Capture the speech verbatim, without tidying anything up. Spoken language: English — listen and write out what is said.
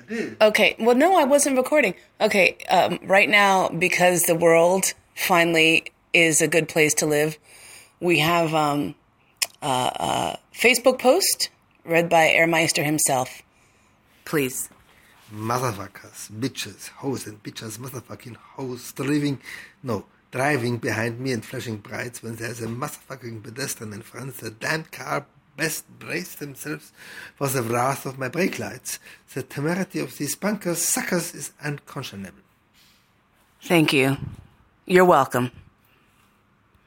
I did. Okay. Well, no, I wasn't recording. Okay. Um, right now, because the world finally is a good place to live, we have um, a, a Facebook post read by Airmeister himself. Please. Motherfuckers, bitches, hoes and bitches, motherfucking hoes, driving, no, driving behind me and flashing brights when there's a motherfucking pedestrian in front. The damned car best brace themselves for the wrath of my brake lights. The temerity of these bunkers suckers is unconscionable. Thank you. You're welcome.